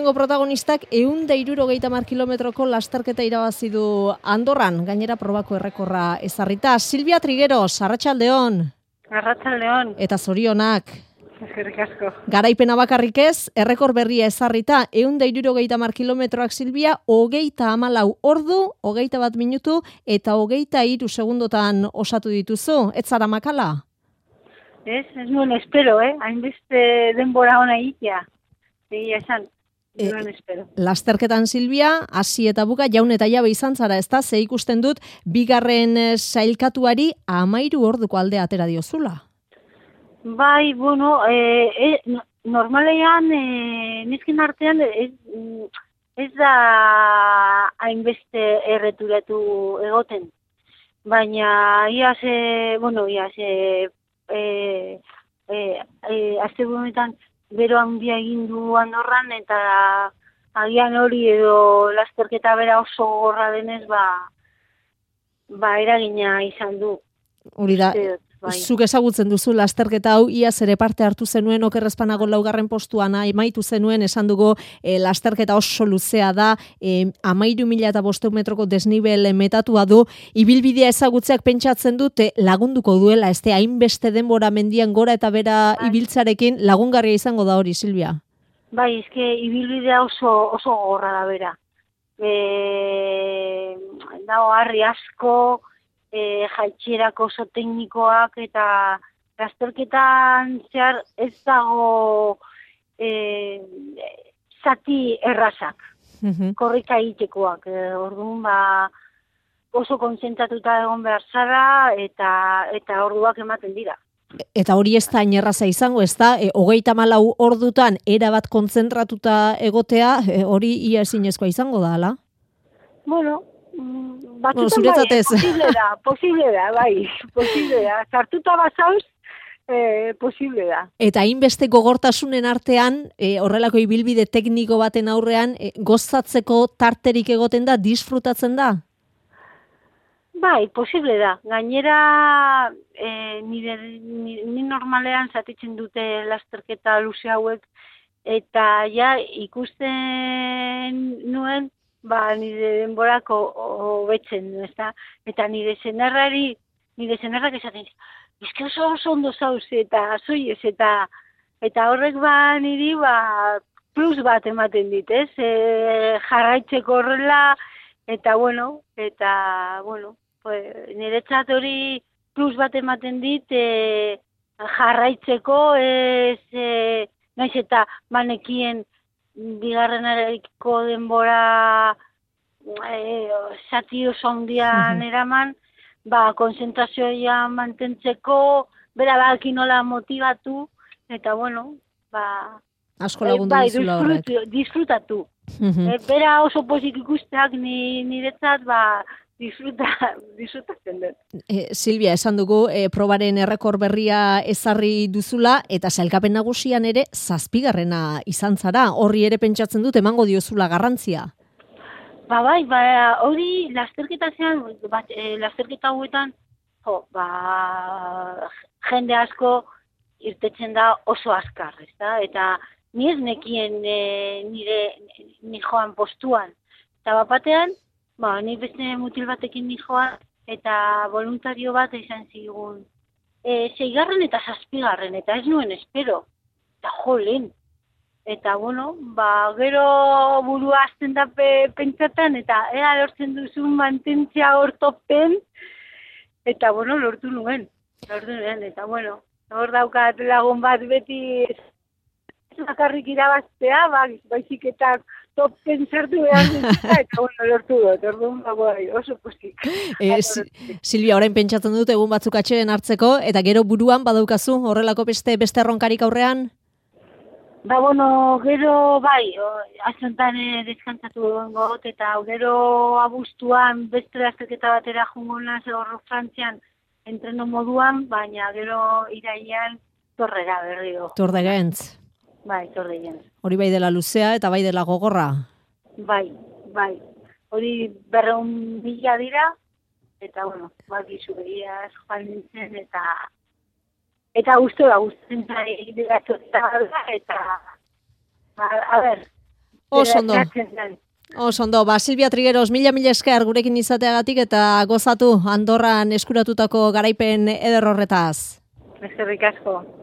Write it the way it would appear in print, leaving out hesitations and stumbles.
aurtengo protagonistak 160 kilometroko lasterketa irabazi du Andorran, gainera probako errekorra ezarrita. Silvia Trigueros, arratsaldeon. Arratsaldeon. Eta zorionak. Eskerrik asko. Garaipena bakarrik ez, errekor berria ezarrita, 160 kilometroak Silvia, 34 ordu, 21 minutu eta 23 segundotan osatu dituzu. Ez zara makala? Ez nuen espero, hainbeste denbora ona egitea. Egia esan, nuen espero. Lasterketan Silvia, hasi eta buka, jaun eta jabe izan zara, ezta? Ze ikusten dut, bigarren sailkatuari 13 orduko aldea atera diozula. Bai, bueno, normalean, nesken artean, ez da hainbeste erreturatu egoten. Baina, asteburunetan bero handia egin du Andorran, eta agian hori edo lasterketa bera oso gogorra denez, eragina izan du. Hori da, zuk ezagutzen duzu lasterketa hau, iaz ere parte hartu zenuen, okerrezpanago 4. postuan emaitu zenuen, esan dugu lasterketa oso luzea da, 13.500 metroko desnibel metatua du, ibilbidea ezagutzeak pentsatzen dute lagunduko duela, ez hainbeste denbora mendian gora eta bera ibiltzarekin lagungarria izango da hori, Silvia? Bai, ibilbidea oso gogorra da bera. Dago harri asko, jaitsierako oso teknikoak, eta lasterketan zehar ez dago zati errazak, korrika egitekoak. Orduan, oso kontzentratuta egon behar zara, eta orduak ematen dira. Eta hori ez da inerraza izango, ez da, 34 ordutan erabat kontzentratuta egotea, hori ia ezinezkoa izango da, ala? Bueno, batzutan posible da. Sartuta bazauz, posible da. Eta hainbeste gogortasunen artean, horrelako ibilbide tekniko baten aurrean, gozatzeko tarterik egoten da, disfrutatzen da? Bai, posible da. Gainera, ni normalean zatitzen dute lasterketa luze hauek, eta ja ikusten nuen, nire denborako hobetzen, ezta? Eta nire senarrak esaten, eske oso ondo zauz, eta zoiez, eta horrek niri plus bat ematen dit, ez? Jarraitzeko horrela, eta niretzat hori plus bat ematen dit, jarraitzeko, naiz eta banekien bigarrenareko denbora zati oso handian eraman, konzentrazioa mantentzeko, bera nola motivatu, eta asko lagundu dizula horrek. Disfrutatu. Bera oso pozik ikusteak niretzat, disfrutatzen dut. Silvia, esan dugu, probaren errekor berria ezarri duzula, eta sailkapen nagusian ere 7. izan zara. Horri ere pentsatzen dut, emango diozula garrantzia. Hori lasterketa hauetan, jende asko irtetzen da oso azkar, ezta? Eta ni ez nekien ni joan postuan. Eta batean, ni beste mutil batekin ni joan, eta voluntario bat izan zigun. 6. eta 7. eta ez nuen espero. Eta lehen. Eta, gero burua azten da pentsatan, eta lortzen duzun mantentzia hor topen, eta, lortu nuen. Eta, hor daukat lagun bat beti bakarrik irabaztea, baizik eta topen sartu behar dut, eta lortu dut, orduan oso pozik. Silvia, orain pentsatzen dut egun batzuk atxeden hartzeko, eta gero buruan badaukazu horrelako beste erronkarik aurrean? Gero azontan deskantzatu egongo, eta gero abuztuan beste lasterketa batera jungo naz hor Frantzian entreno moduan, baina gero irailean Torrera berriro. Tordegentz. Bai, Tordegentz. Hori bai dela luzea eta bai dela gogorra. Bai. Hori 200.000 dira, eta bakizu behiaz joan nintzen, eta guztua, guztien zari dira eta, Oso ondo. Oso ondo, Silvia Trigueros, mila esker gurekin izateagatik eta gozatu Andorran eskuratutako garaipen eder horretaz. Eskerrik asko.